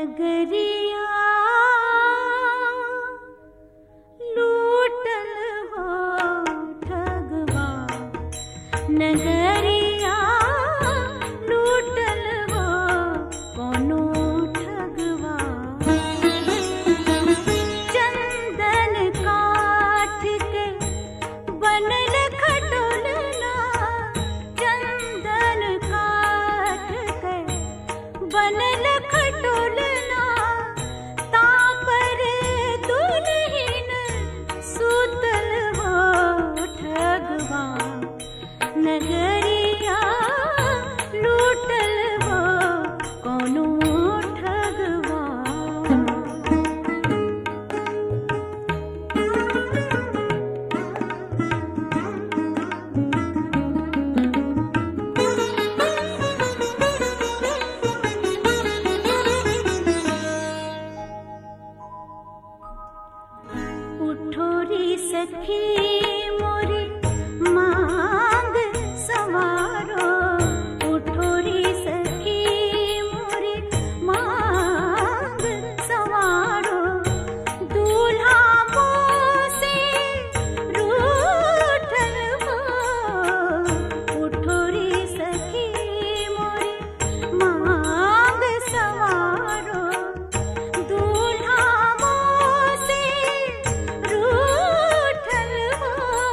नगरिया लूटल हो ठगवा, नगरिया लूटल हो कोनो ठगवा। चंदन काठ के बनल खटोलना, चंदन काठ के बनल खटोलना, तापर दुल्हिन सुतल हो ठगवा। नगरिया लूटल हो कोनो ठगवा। उठो रे सखी मोरी मांग सवारो, उठो रे सखी मोरी मांग सवारो। दूल्हा मोसे रूठल हो, उठो रे सखी मोरी मांग सवारो। दूल्हा मोसे रूठल हो,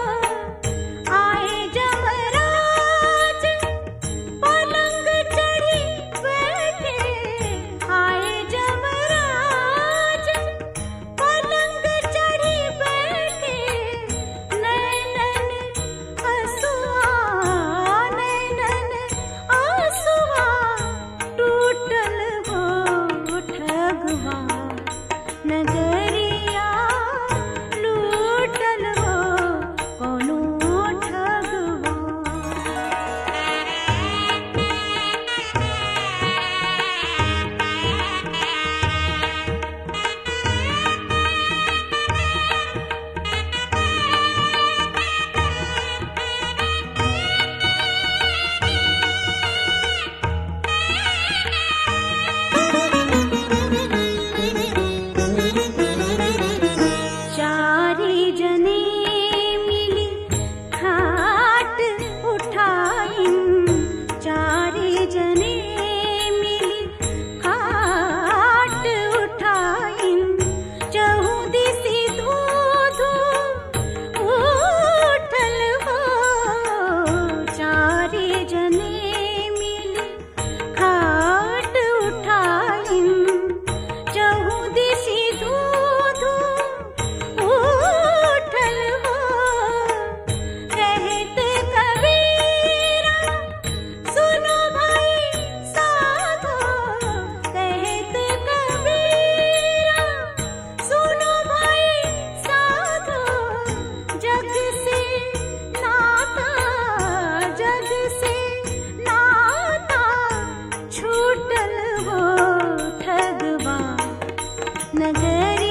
आए जमराज पलंग चढ़ी बैठे, आए जमराज पलंग चढ़ी बैठे। नैनन आंसुआ, नैनन आंसुआ टूटल हो ठगवा। नगरिया लूटल हो कोनो ठगवा। चारी जने मिली खाट उठाइन, चारी जने मिली खाट उठाइन। चहु दिसि धू-धू उठल हो, चारी जने मिली खाट उठाइन। चहु दिसि धू-धू उठल हो, कहत कबीरा सुनो भाई साधो, कहत कबीरा सुनो भाई साधो। जग से नाता, जग से नाता छूटल हो ठगवा। नगर